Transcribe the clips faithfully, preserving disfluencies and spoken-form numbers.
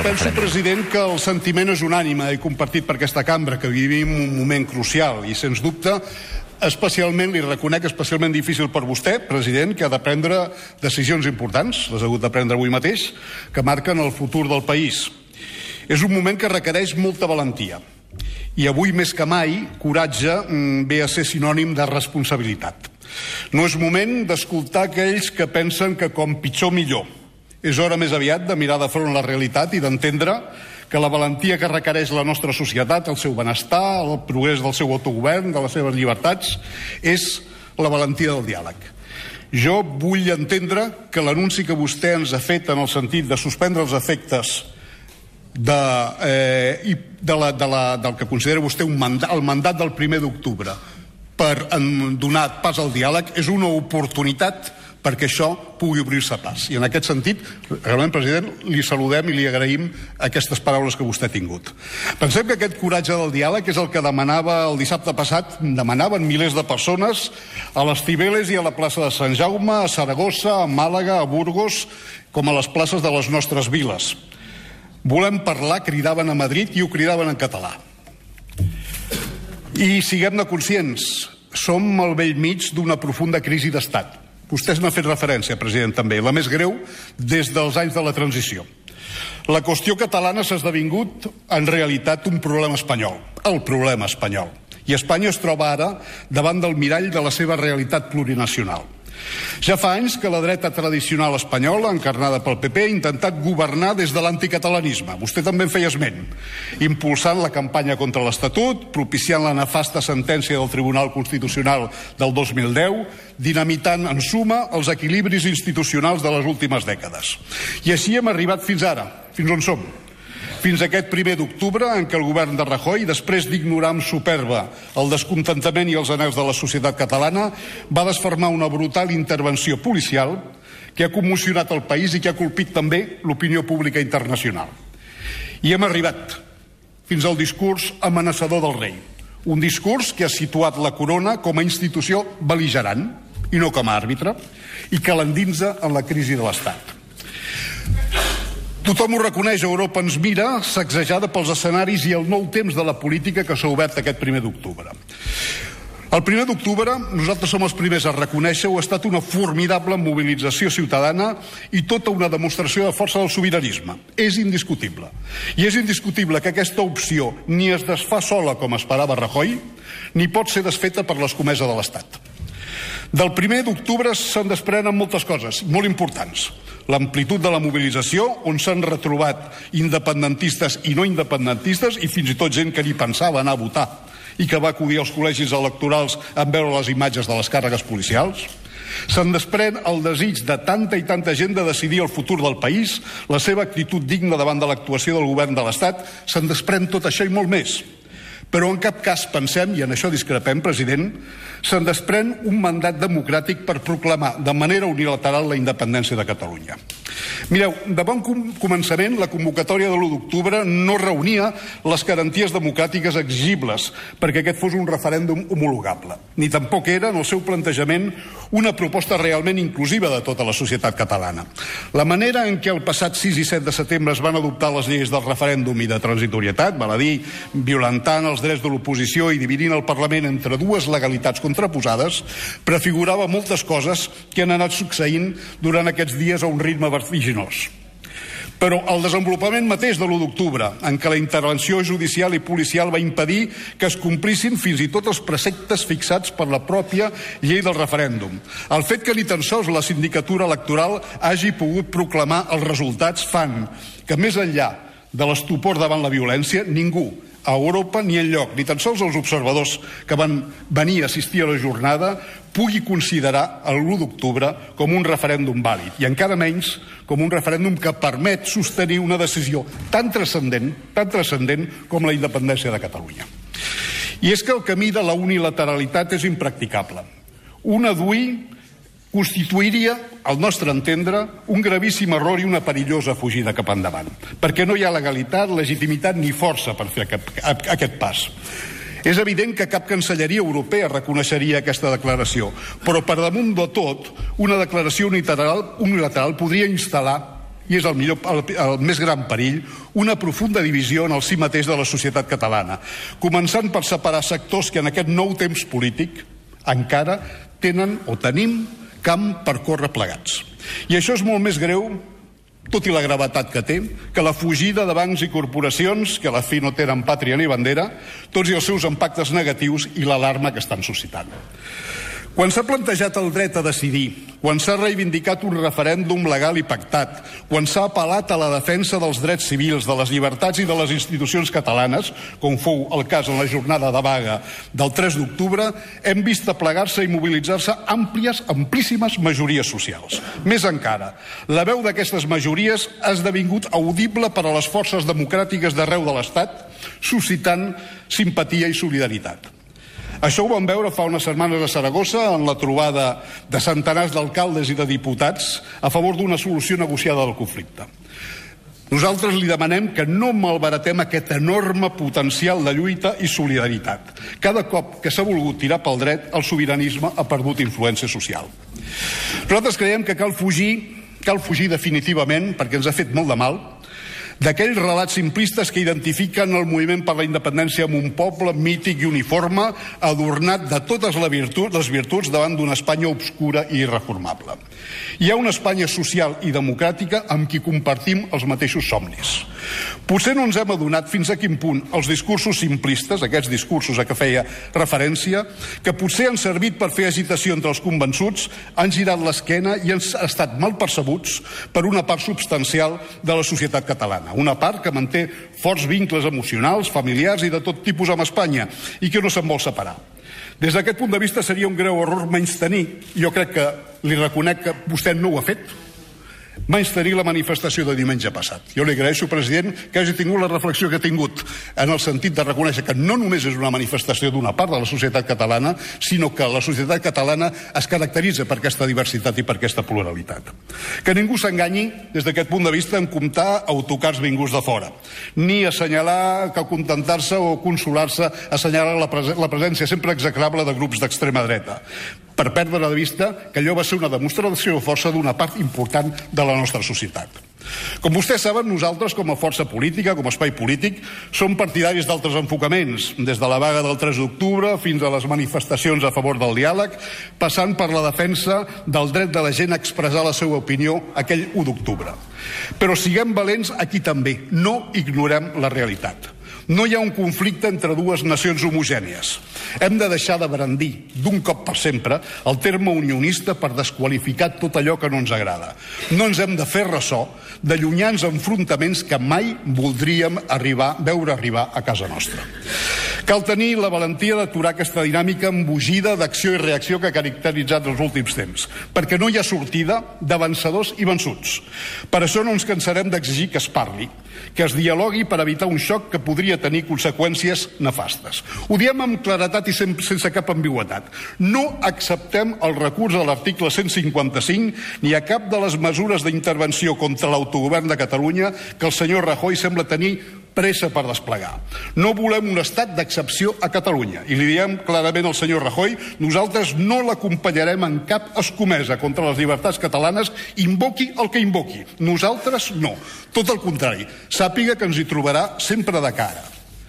Penso, president, que el sentiment és unànime i compartit per aquesta cambra, que vivim un moment crucial i, sens dubte, especialment, li reconec, especialment difícil per vostè, president, que ha de prendre decisions importants, les ha hagut de prendre avui mateix, que marquen el futur del país. És un moment que requereix molta valentia. I avui, més que mai, coratge ve a ser sinònim de responsabilitat. No és moment d'escoltar aquells que pensen que com pitjor millor. És hora més aviat de mirar de front a la realitat i d'entendre que la valentia que requereix la nostra societat, el seu benestar, el progrés del seu autogovern, de les seves llibertats, és la valentia del diàleg. Jo vull entendre que l'anunci que vostè ens ha fet en el sentit de suspendre els efectes de, eh, i de la, de la, del que considera vostè un mandat, el mandat del primer d'octubre per donar pas al diàleg és una oportunitat perquè això pugui obrir-se pas. I en aquest sentit, realment, president, li saludem i li agraïm aquestes paraules que vostè ha tingut. Pensem que aquest coratge del diàleg és el que demanava el dissabte passat, demanaven milers de persones a les Cibeles i a la plaça de Sant Jaume, a Saragossa, a Màlaga, a Burgos, com a les places de les nostres viles. Volem parlar, cridaven a Madrid i ho cridaven en català. I siguem-ne conscients, som al bell mig d'una profunda crisi d'estat. Vostè n'ha fet referència, president, també, la més greu des dels anys de la transició. La qüestió catalana s'ha esdevingut, en realitat, un problema espanyol, el problema espanyol. I Espanya es troba ara davant del mirall de la seva realitat plurinacional. Ja fa anys que la dreta tradicional espanyola, encarnada pel P P, ha intentat governar des de l'anticatalanisme. Vostè també en feia esment, impulsant la campanya contra l'Estatut, propiciant la nefasta sentència del Tribunal Constitucional del dos mil deu, dinamitant, en suma, els equilibris institucionals de les últimes dècades. I així hem arribat fins ara, fins on som. Fins aquest primer d'octubre, en què el govern de Rajoy, després d'ignorar amb superba el descontentament i els anhels de la societat catalana, va desfermar una brutal intervenció policial que ha commocionat el país i que ha colpit també l'opinió pública internacional. I hem arribat fins al discurs amenaçador del rei. Un discurs que ha situat la corona com a institució bel·ligerant i no com a àrbitre i que l'endinsa en la crisi de l'Estat. Tothom ho reconeix, Europa ens mira, sacsejada pels escenaris i el nou temps de la política que s'ha obert aquest primer d'octubre. El primer d'octubre, nosaltres som els primers a reconèixer-ho, ha estat una formidable mobilització ciutadana i tota una demostració de força del sobiranisme. És indiscutible. I és indiscutible que aquesta opció ni es desfà sola, com esperava Rajoy, ni pot ser desfeta per l'escomesa de l'Estat. Del primer d'octubre se'n desprenen moltes coses, molt importants. L'amplitud de la mobilització, on s'han retrobat independentistes i no independentistes, i fins i tot gent que ni pensava anar a votar i que va acudir als col·legis electorals en veure les imatges de les càrregues policials. Se'n desprèn el desig de tanta i tanta gent de decidir el futur del país, la seva actitud digna davant de l'actuació del govern de l'Estat. Se'n desprèn tot això i molt més. Però en cap cas pensem, i en això discrepem, president, se'n desprèn un mandat democràtic per proclamar de manera unilateral la independència de Catalunya. Mireu, de bon començament, la convocatòria de l'u d'octubre no reunia les garanties democràtiques exigibles perquè aquest fos un referèndum homologable. Ni tampoc era, en el seu plantejament, una proposta realment inclusiva de tota la societat catalana. La manera en què el passat sis i set de setembre es van adoptar les lleis del referèndum i de transitorietat, val a dir, violentant els drets de l'oposició i dividint el Parlament entre dues legalitats contraposades, prefigurava moltes coses que han anat succeint durant aquests dies a un ritme vertiginós. Però el desenvolupament mateix de l'u d'octubre, en què la intervenció judicial i policial va impedir que es complissin fins i tot els preceptes fixats per la pròpia llei del referèndum, el fet que ni tan sols la sindicatura electoral hagi pogut proclamar els resultats fan que, més enllà de l'estupor davant la violència, ningú a Europa ni enlloc, ni tan sols els observadors que van venir a assistir a la jornada, pugui considerar l'u d'octubre com un referèndum vàlid, i encara menys com un referèndum que permet sostenir una decisió tan transcendent, tan transcendent com la independència de Catalunya. I és que el camí de la unilateralitat és impracticable. Un adui constituiria, al nostre entendre, un gravíssim error i una perillosa fugida cap endavant, perquè no hi ha legalitat, legitimitat ni força per fer aquest pas. És evident que cap cancelleria europea reconeixeria aquesta declaració, però per damunt de tot, una declaració unilateral, unilateral podria instal·lar i és el, millor, el, el més gran perill, una profunda divisió en el si mateix de la societat catalana, començant per separar sectors que en aquest nou temps polític encara tenen o tenim camp per córrer plegats. I això és molt més greu, tot i la gravetat que té, que la fugida de bancs i corporacions, que a la fi no tenen pàtria ni bandera, tots i els seus impactes negatius i l'alarma que estan suscitant. Quan s'ha plantejat el dret a decidir, quan s'ha reivindicat un referèndum legal i pactat, quan s'ha apel·lat a la defensa dels drets civils, de les llibertats i de les institucions catalanes, com fou el cas en la jornada de vaga del tres d'octubre, hem vist aplegar-se i mobilitzar-se àmplies, amplíssimes majories socials. Més encara, la veu d'aquestes majories ha esdevingut audible per a les forces democràtiques d'arreu de l'Estat, suscitant simpatia i solidaritat. Això ho vam veure fa unes setmanes a Saragossa en la trobada de centenars d'alcaldes i de diputats a favor d'una solució negociada del conflicte. Nosaltres li demanem que no malbaratem aquest enorme potencial de lluita i solidaritat. Cada cop que s'ha volgut tirar pel dret, el sobiranisme ha perdut influència social. Nosaltres creiem que cal fugir, cal fugir definitivament, perquè ens ha fet molt de mal, d'aquells relats simplistes que identifiquen el moviment per la independència amb un poble mític i uniforme, adornat de totes les virtuts, les virtuts davant d'una Espanya obscura i irreformable. Hi ha una Espanya social i democràtica amb qui compartim els mateixos somnis. Potser no ens hem adonat fins a quin punt els discursos simplistes, aquests discursos a què feia referència, que potser han servit per fer agitació entre els convençuts, han girat l'esquena i han estat mal percebuts per una part substancial de la societat catalana. Una part que manté forts vincles emocionals, familiars i de tot tipus amb Espanya i que no se'n vol separar. Des d'aquest punt de vista seria un greu error menystenir, jo crec que li reconec que vostè no ho ha fet, menystenir la manifestació de diumenge passat. Jo li agraeixo, president, que hagi tingut la reflexió que ha tingut en el sentit de reconèixer que no només és una manifestació d'una part de la societat catalana, sinó que la societat catalana es caracteritza per aquesta diversitat i per aquesta pluralitat. Que ningú s'enganyi, des d'aquest punt de vista, en comptar autocars vinguts de fora, ni assenyalar que contentar-se o consolar-se assenyalar la, pres la presència sempre execrable de grups d'extrema dreta, per perdre de vista que allò va ser una demostració de força d'una part important de la nostra societat. Com vostès saben, nosaltres, com a força política, com a espai polític, som partidaris d'altres enfocaments, des de la vaga del tres d'octubre fins a les manifestacions a favor del diàleg, passant per la defensa del dret de la gent a expressar la seva opinió aquell u d'octubre. Però siguem valents aquí també, no ignorem la realitat. No hi ha un conflicte entre dues nacions homogènies. Hem de deixar de brandir, d'un cop per sempre, el terme unionista per desqualificar tot allò que no ens agrada. No ens hem de fer ressò d'allunyar els enfrontaments que mai voldríem arribar, veure arribar a casa nostra. Cal tenir la valentia d'aturar aquesta dinàmica embogida d'acció i reacció que ha caracteritzat els últims temps, perquè no hi ha sortida de vencedors i vençuts. Per això no ens cansarem d'exigir que es parli, que es dialogui per evitar un xoc que podria tenir conseqüències nefastes. Ho diem amb claretat i sense cap ambigüitat. No acceptem el recurs a l'article cent cinquanta-cinc ni a cap de les mesures d'intervenció contra l'autogovern de Catalunya que el senyor Rajoy sembla tenir pressa per desplegar. No volem un estat d'excepció a Catalunya. I li diem clarament al senyor Rajoy, nosaltres no l'acompanyarem en cap escomesa contra les llibertats catalanes, invoqui el que invoqui. Nosaltres no. Tot el contrari. Sàpiga que ens hi trobarà sempre de cara.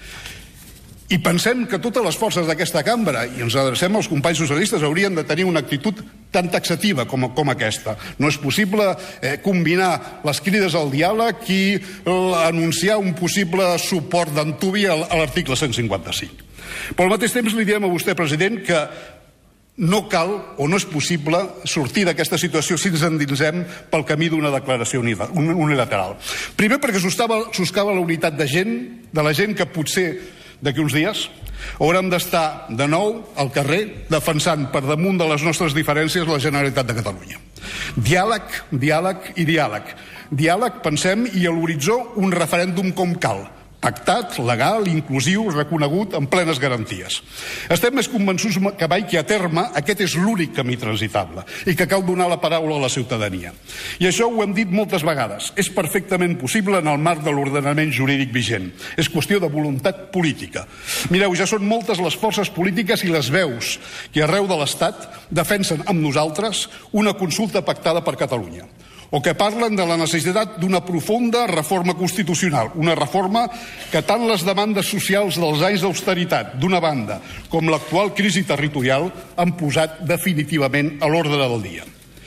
I pensem que totes les forces d'aquesta cambra, i ens adrecem als companys socialistes, haurien de tenir una actitud tan taxativa com, com aquesta. No és possible eh, combinar les crides al diàleg i anunciar un possible suport d'antuvi a l'article cent cinquanta-cinc. Però al mateix temps li diem a vostè, president, que no cal o no és possible sortir d'aquesta situació si ens endinsem pel camí d'una declaració unilateral. Primer perquè soscava la unitat de gent, de la gent que potser d'aquí uns dies haurem d'estar de nou al carrer defensant per damunt de les nostres diferències la Generalitat de Catalunya. Diàleg, diàleg i diàleg. Diàleg, pensem, i a l'horitzó un referèndum com cal. Pactat, legal, inclusiu, reconegut, amb plenes garanties. Estem més convençuts que mai que a terme aquest és l'únic camí transitable i que cal donar la paraula a la ciutadania. I això ho hem dit moltes vegades. És perfectament possible en el marc de l'ordenament jurídic vigent. És qüestió de voluntat política. Mireu, ja són moltes les forces polítiques i les veus que arreu de l'Estat defensen amb nosaltres una consulta pactada per Catalunya. o que parlen de la necessitat d'una profunda reforma constitucional, una reforma que tant les demandes socials dels anys d'austeritat, d'una banda, com l'actual crisi territorial, han posat definitivament a l'ordre del dia.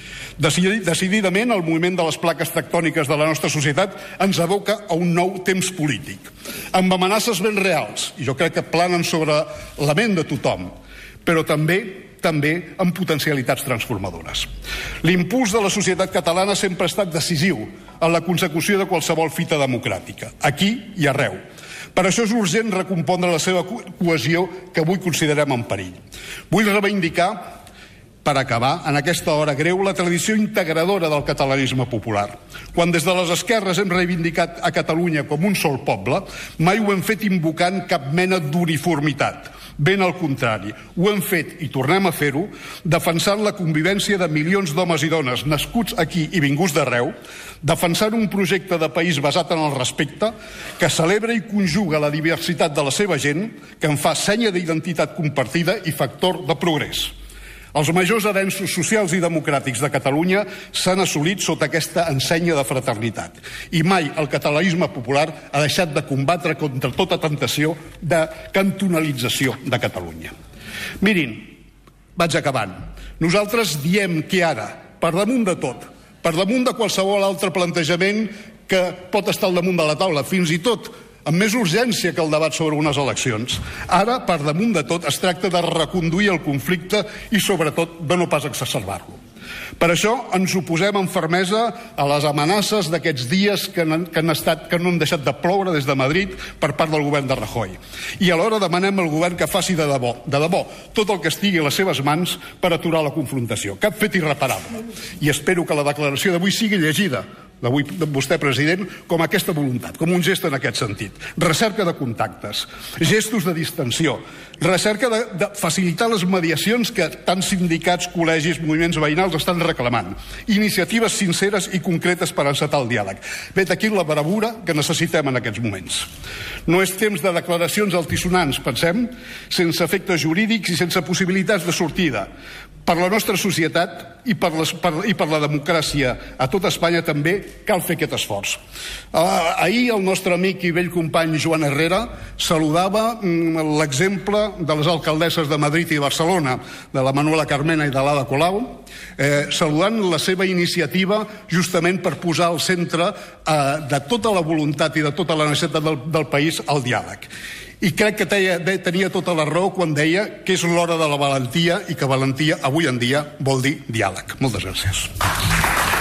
Decididament, el moviment de les plaques tectòniques de la nostra societat ens aboca a un nou temps polític, amb amenaces ben reals, i jo crec que planen sobre la ment de tothom, però també també amb potencialitats transformadores. L'impuls de la societat catalana sempre ha estat decisiu en la consecució de qualsevol fita democràtica, aquí i arreu. Per això és urgent recompondre la seva cohesió que avui considerem en perill. Vull reivindicar, per acabar, en aquesta hora greu, la tradició integradora del catalanisme popular. Quan des de les esquerres hem reivindicat a Catalunya com un sol poble, mai ho hem fet invocant cap mena d'uniformitat. Ben al contrari, ho hem fet, i tornem a fer-ho, defensant la convivència de milions d'homes i dones nascuts aquí i vinguts d'arreu, defensant un projecte de país basat en el respecte, que celebra i conjuga la diversitat de la seva gent, que en fa senya d'identitat compartida i factor de progrés. Els majors avenços socials i democràtics de Catalunya s'han assolit sota aquesta ensenya de fraternitat. I mai el catalanisme popular ha deixat de combatre contra tota tentació de cantonalització de Catalunya. Mirin, vaig acabant. Nosaltres diem que ara, per damunt de tot, per damunt de qualsevol altre plantejament que pot estar al damunt de la taula, fins i tot amb més urgència que el debat sobre unes eleccions. Ara, per damunt de tot, es tracta de reconduir el conflicte i, sobretot, de no pas exacerbar-lo. Per això ens oposem amb fermesa a les amenaces d'aquests dies que han, que han estat, que no han deixat de ploure des de Madrid per part del govern de Rajoy. I alhora demanem al govern que faci de debò, de debò, tot el que estigui a les seves mans per aturar la confrontació. Cap fet irreparable. I espero que la declaració d'avui sigui llegida d'avui vostè, president, com aquesta voluntat, com un gest en aquest sentit. Recerca de contactes, gestos de distensió, recerca de, de facilitar les mediacions que tant sindicats, col·legis, moviments veïnals estan reclamant, iniciatives sinceres i concretes per encetar el diàleg. Vet aquí la bravura que necessitem en aquests moments. No és temps de declaracions altisonants, pensem, sense efectes jurídics i sense possibilitats de sortida. Per la nostra societat i per, les, per, i per la democràcia a tot Espanya també cal fer aquest esforç. Uh, ahir el nostre amic i vell company Joan Herrera saludava mm, l'exemple de les alcaldesses de Madrid i Barcelona, de la Manuela Carmena i de l'Ada Colau, eh, saludant la seva iniciativa justament per posar al centre eh, de tota la voluntat i de tota la necessitat del, del país el diàleg. I crec que tenia, tenia tota la raó quan deia que és l'hora de la valentia i que valentia avui en dia vol dir diàleg. Moltes gràcies.